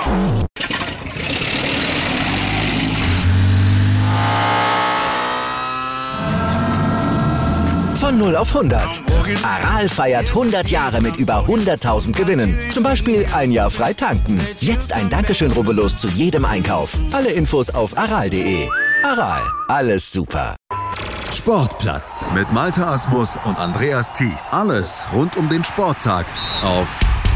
Von 0 auf 100. Aral feiert 100 Jahre mit über 100.000 Gewinnen. Zum Beispiel ein Jahr frei tanken. Jetzt ein Dankeschön, rubbellos zu jedem Einkauf. Alle Infos auf aral.de. Aral, alles super. Sportplatz mit Malte Asmus und Andreas Thies. Alles rund um den Sporttag auf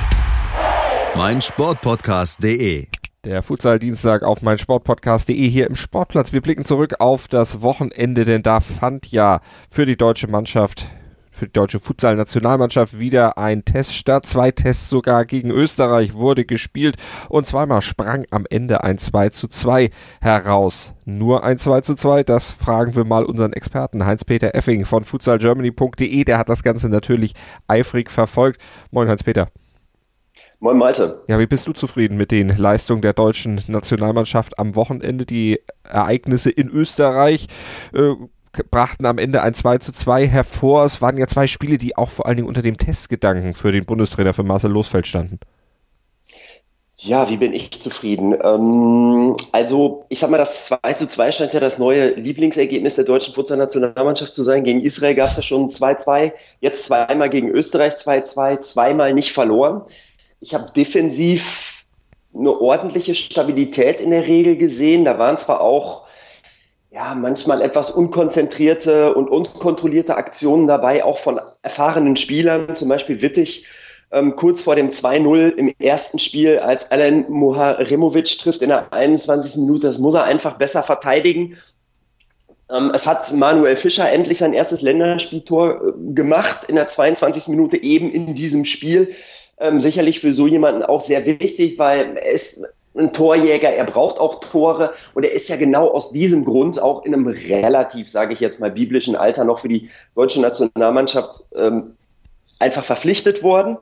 meinsportpodcast.de. Der Futsal-Dienstag auf meinsportpodcast.de hier im Sportplatz. Wir blicken zurück auf das Wochenende, denn da fand ja für die deutsche Mannschaft, für die deutsche Futsal-Nationalmannschaft wieder ein Test statt. 2 Tests sogar gegen Österreich wurde gespielt und zweimal sprang am Ende ein 2:2 heraus. Nur ein 2:2, das fragen wir mal unseren Experten Heinz-Peter Effing von futsalgermany.de. Der hat das Ganze natürlich eifrig verfolgt. Moin Heinz-Peter. Moin Malte. Ja, wie bist du zufrieden mit den Leistungen der deutschen Nationalmannschaft am Wochenende? Die Ereignisse in Österreich brachten am Ende ein 2:2 hervor. Es waren ja 2 Spiele, die auch vor allen Dingen unter dem Testgedanken für den Bundestrainer, für Marcel Losfeld standen. Ja, wie bin ich zufrieden? Also, ich sag mal, das 2:2 scheint ja das neue Lieblingsergebnis der deutschen Futsal-Nationalmannschaft zu sein. Gegen Israel gab es ja schon 2:2, jetzt zweimal gegen Österreich 2:2, zweimal nicht verloren. Ich habe defensiv eine ordentliche Stabilität in der Regel gesehen. Da waren zwar auch manchmal etwas unkonzentrierte und unkontrollierte Aktionen dabei, auch von erfahrenen Spielern, zum Beispiel Wittig, kurz vor dem 2:0 im ersten Spiel, als Alen Muharemovic trifft in der 21. Minute. Das muss er einfach besser verteidigen. Es hat Manuel Fischer endlich sein erstes Länderspieltor gemacht in der 22. Minute eben in diesem Spiel. Sicherlich für so jemanden auch sehr wichtig, weil er ist ein Torjäger, er braucht auch Tore und er ist ja genau aus diesem Grund auch in einem relativ, sage ich jetzt mal, biblischen Alter noch für die deutsche Nationalmannschaft einfach verpflichtet worden.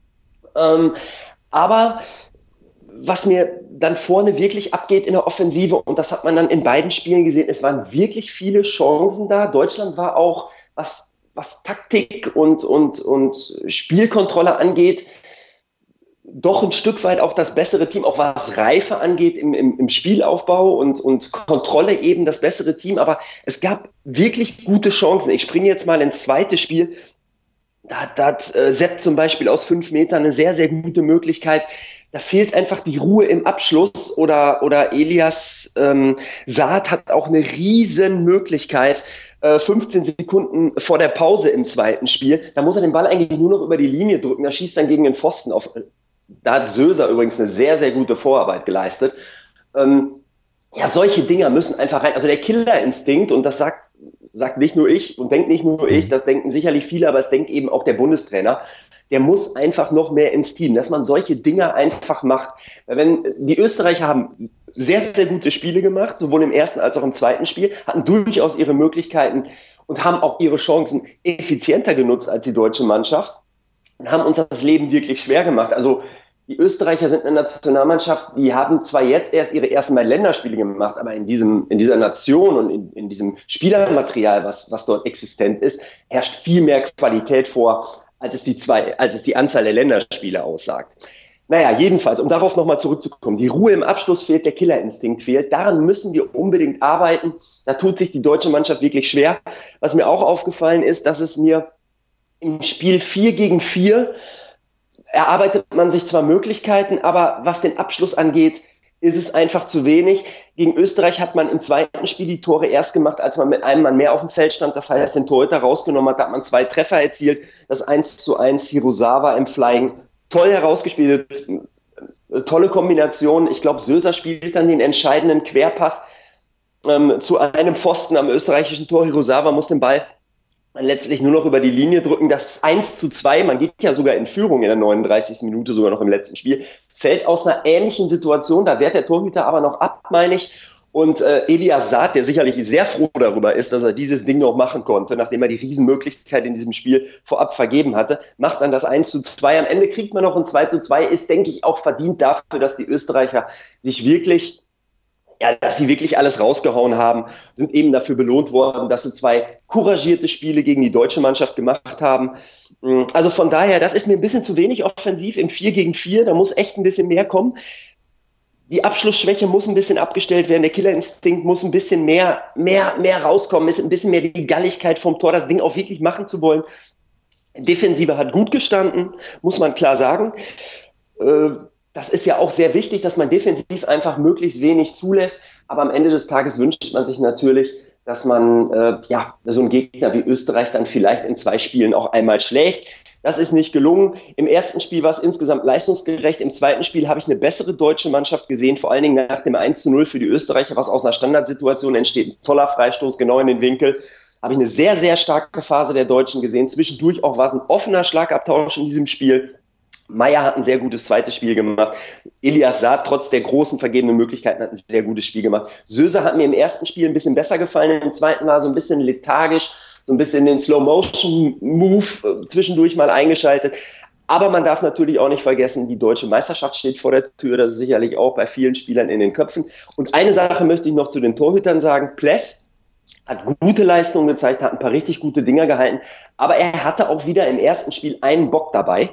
Aber was mir dann vorne wirklich abgeht in der Offensive, und das hat man dann in beiden Spielen gesehen, es waren wirklich viele Chancen da. Deutschland war auch, was Taktik und Spielkontrolle angeht, doch ein Stück weit auch das bessere Team, auch was Reife angeht im Spielaufbau und Kontrolle eben das bessere Team. Aber es gab wirklich gute Chancen. Ich springe jetzt mal ins zweite Spiel. Da hat Sepp zum Beispiel aus 5 Metern eine sehr, sehr gute Möglichkeit. Da fehlt einfach die Ruhe im Abschluss oder Elias Saad hat auch eine riesen Möglichkeit, 15 Sekunden vor der Pause im zweiten Spiel. Da muss er den Ball eigentlich nur noch über die Linie drücken. Da schießt dann gegen den Pfosten auf. Da hat Söser übrigens eine sehr, sehr gute Vorarbeit geleistet. Solche Dinger müssen einfach rein. Also der Killerinstinkt, und das sagt nicht nur ich und denkt nicht nur ich, das denken sicherlich viele, aber es denkt eben auch der Bundestrainer. Der muss einfach noch mehr ins Team, dass man solche Dinger einfach macht. Wenn die Österreicher haben sehr, sehr gute Spiele gemacht, sowohl im ersten als auch im zweiten Spiel, hatten durchaus ihre Möglichkeiten und haben auch ihre Chancen effizienter genutzt als die deutsche Mannschaft und haben uns das Leben wirklich schwer gemacht. Also die Österreicher sind eine Nationalmannschaft, die haben zwar jetzt erst ihre ersten 2 Länderspiele gemacht, aber in dieser Nation und in diesem Spielermaterial, was dort existent ist, herrscht viel mehr Qualität vor, als es die Anzahl der Länderspiele aussagt. Naja, jedenfalls, um darauf nochmal zurückzukommen, die Ruhe im Abschluss fehlt, der Killerinstinkt fehlt, daran müssen wir unbedingt arbeiten. Da tut sich die deutsche Mannschaft wirklich schwer. Was mir auch aufgefallen ist, dass es mir im Spiel 4-4 erarbeitet man sich zwar Möglichkeiten, aber was den Abschluss angeht, ist es einfach zu wenig. Gegen Österreich hat man im zweiten Spiel die Tore erst gemacht, als man mit einem Mann mehr auf dem Feld stand. Das heißt, den Torhüter rausgenommen hat, da hat man 2 Treffer erzielt. Das 1:1 Hirosawa im Flying. Toll herausgespielt, tolle Kombination. Ich glaube, Söser spielt dann den entscheidenden Querpass zu einem Pfosten am österreichischen Tor. Hirosawa muss den Ball letztlich nur noch über die Linie drücken. Das 1:2, man geht ja sogar in Führung in der 39. Minute, sogar noch im letzten Spiel, fällt aus einer ähnlichen Situation. Da wehrt der Torhüter aber noch ab, meine ich. Und Elias Saad, der sicherlich sehr froh darüber ist, dass er dieses Ding noch machen konnte, nachdem er die Riesenmöglichkeit in diesem Spiel vorab vergeben hatte, macht dann das 1:2. Am Ende kriegt man noch ein 2:2, ist, denke ich, auch verdient dafür, dass die Österreicher dass sie wirklich alles rausgehauen haben, sind eben dafür belohnt worden, dass sie 2 couragierte Spiele gegen die deutsche Mannschaft gemacht haben. Also von daher, das ist mir ein bisschen zu wenig offensiv im 4-4, da muss echt ein bisschen mehr kommen. die Abschlussschwäche muss ein bisschen abgestellt werden, der Killerinstinkt muss ein bisschen mehr rauskommen, ist ein bisschen mehr die Galligkeit vom Tor, das Ding auch wirklich machen zu wollen. Defensive hat gut gestanden, muss man klar sagen. Das ist ja auch sehr wichtig, dass man defensiv einfach möglichst wenig zulässt, aber am Ende des Tages wünscht man sich natürlich, dass man so einen Gegner wie Österreich dann vielleicht in 2 Spielen auch einmal schlägt. Das ist nicht gelungen. Im ersten Spiel war es insgesamt leistungsgerecht. Im zweiten Spiel habe ich eine bessere deutsche Mannschaft gesehen, vor allen Dingen nach dem 1:0 für die Österreicher, was aus einer Standardsituation entsteht. Ein toller Freistoß, genau in den Winkel. Habe ich eine sehr, sehr starke Phase der Deutschen gesehen. Zwischendurch auch war es ein offener Schlagabtausch in diesem Spiel. Meier hat ein sehr gutes zweites Spiel gemacht. Elias Saad, trotz der großen vergebenen Möglichkeiten, hat ein sehr gutes Spiel gemacht. Söser hat mir im ersten Spiel ein bisschen besser gefallen. Im zweiten war so ein bisschen lethargisch, so ein bisschen den Slow-Motion-Move zwischendurch mal eingeschaltet. Aber man darf natürlich auch nicht vergessen, die deutsche Meisterschaft steht vor der Tür. Das ist sicherlich auch bei vielen Spielern in den Köpfen. Und eine Sache möchte ich noch zu den Torhütern sagen. Pless hat gute Leistungen gezeigt, hat ein paar richtig gute Dinger gehalten. Aber er hatte auch wieder im ersten Spiel einen Bock dabei.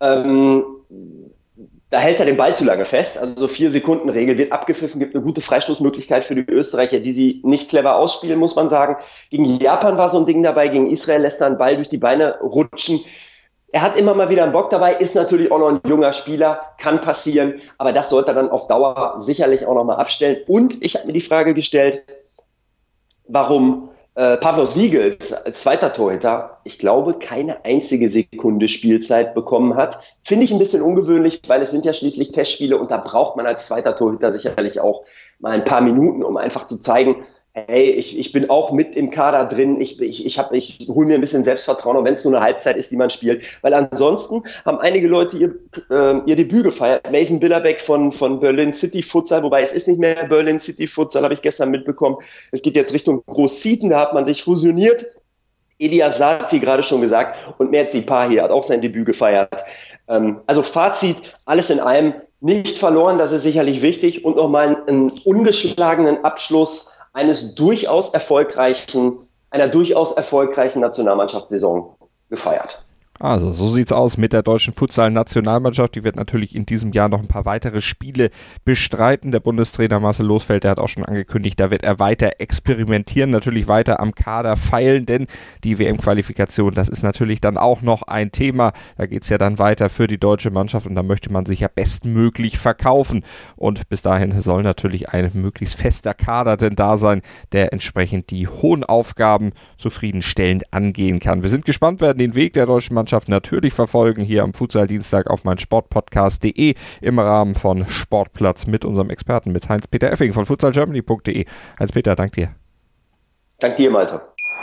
Da hält er den Ball zu lange fest, also 4-Sekunden-Regel, wird abgepfiffen, gibt eine gute Freistoßmöglichkeit für die Österreicher, die sie nicht clever ausspielen, muss man sagen. Gegen Japan war so ein Ding dabei, gegen Israel lässt er einen Ball durch die Beine rutschen. Er hat immer mal wieder einen Bock dabei, ist natürlich auch noch ein junger Spieler, kann passieren, aber das sollte er dann auf Dauer sicherlich auch nochmal abstellen. Und ich habe mir die Frage gestellt, warum Pavlos Wiegels als zweiter Torhüter, ich glaube, keine einzige Sekunde Spielzeit bekommen hat. Finde ich ein bisschen ungewöhnlich, weil es sind ja schließlich Testspiele und da braucht man als zweiter Torhüter sicherlich auch mal ein paar Minuten, um einfach zu zeigen, hey, ich bin auch mit im Kader drin, ich hole mir ein bisschen Selbstvertrauen, auch wenn es nur eine Halbzeit ist, die man spielt. Weil ansonsten haben einige Leute ihr Debüt gefeiert. Mason Billerbeck von Berlin City Futsal, wobei es ist nicht mehr Berlin City Futsal, habe ich gestern mitbekommen. Es geht jetzt Richtung Groß-Zieten, da hat man sich fusioniert. Elias Saad, wie gerade schon gesagt, und Merzi Pahir hat auch sein Debüt gefeiert. Also Fazit, alles in allem nicht verloren, das ist sicherlich wichtig und nochmal einen ungeschlagenen Abschluss einer durchaus erfolgreichen Nationalmannschaftssaison gefeiert. Also, so sieht's aus mit der deutschen Futsal-Nationalmannschaft. Die wird natürlich in diesem Jahr noch ein paar weitere Spiele bestreiten. Der Bundestrainer Marcel Losfeld, der hat auch schon angekündigt, da wird er weiter experimentieren, natürlich weiter am Kader feilen, denn die WM-Qualifikation, das ist natürlich dann auch noch ein Thema. Da geht's ja dann weiter für die deutsche Mannschaft und da möchte man sich ja bestmöglich verkaufen. Und bis dahin soll natürlich ein möglichst fester Kader denn da sein, der entsprechend die hohen Aufgaben zufriedenstellend angehen kann. Wir sind gespannt, werden den Weg der deutschen Mannschaft natürlich verfolgen hier am Futsal-Dienstag auf meinsportpodcast.de im Rahmen von Sportplatz mit unserem Experten, mit Heinz-Peter Effing von futsalgermany.de. Heinz-Peter, danke dir. Danke dir, Malte.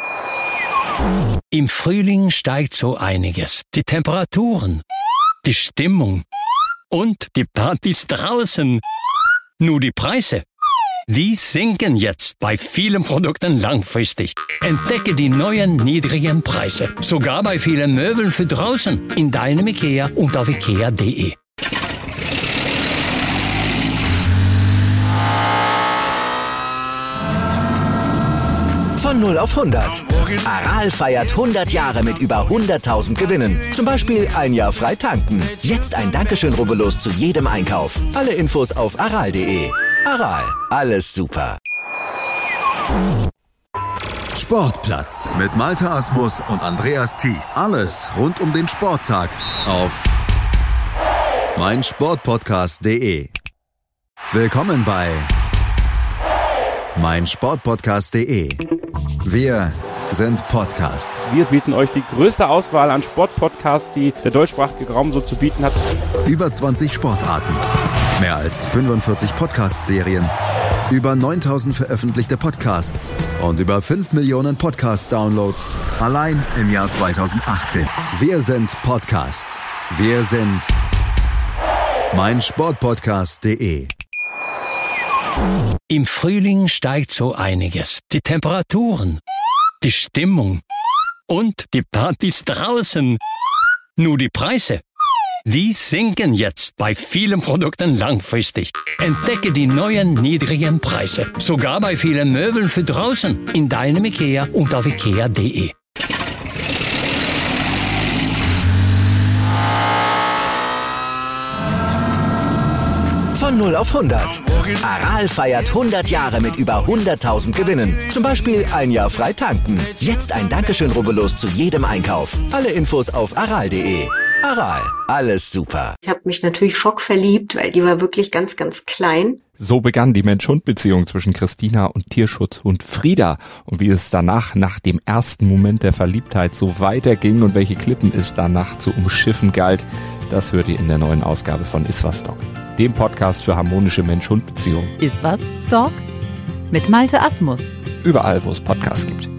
Im Frühling steigt so einiges. Die Temperaturen, die Stimmung und die Partys draußen. Nur die Preise, die sinken jetzt bei vielen Produkten langfristig. Entdecke die neuen niedrigen Preise. Sogar bei vielen Möbeln für draußen. In deinem IKEA und auf ikea.de. Von 0 auf 100. Aral feiert 100 Jahre mit über 100.000 Gewinnen. Zum Beispiel ein Jahr frei tanken. Jetzt ein Dankeschön, rubbellos zu jedem Einkauf. Alle Infos auf aral.de. Aral, alles super. Sportplatz mit Malte Asmus und Andreas Thies. Alles rund um den Sporttag auf meinsportpodcast.de. Willkommen bei meinsportpodcast.de. Wir sind Podcast. Wir bieten euch die größte Auswahl an Sportpodcasts, die der deutschsprachige Raum so zu bieten hat. Über 20 Sportarten, mehr als 45 Podcast-Serien, über 9000 veröffentlichte Podcasts und über 5 Millionen Podcast-Downloads allein im Jahr 2018. Wir sind Podcast. Wir sind meinsportpodcast.de. Im Frühling steigt so einiges. Die Temperaturen, die Stimmung und die Partys draußen. Nur die Preise, die sinken jetzt bei vielen Produkten langfristig. Entdecke die neuen niedrigen Preise. Sogar bei vielen Möbeln für draußen. In deinem IKEA und auf ikea.de. Von 0 auf 100. Aral feiert 100 Jahre mit über 100.000 Gewinnen. Zum Beispiel ein Jahr frei tanken. Jetzt ein Dankeschön, rubbellos zu jedem Einkauf. Alle Infos auf aral.de. Aral, alles super. Ich habe mich natürlich schockverliebt, weil die war wirklich ganz, ganz klein. So begann die Mensch-Hund-Beziehung zwischen Christina und Tierschutzhund Frieda. Und wie es danach, nach dem ersten Moment der Verliebtheit, so weiterging und welche Klippen es danach zu umschiffen galt, das hört ihr in der neuen Ausgabe von Iswas Dog, dem Podcast für harmonische Mensch-Hund-Beziehungen. Iswas Dog? Mit Malte Asmus. Überall, wo es Podcasts gibt.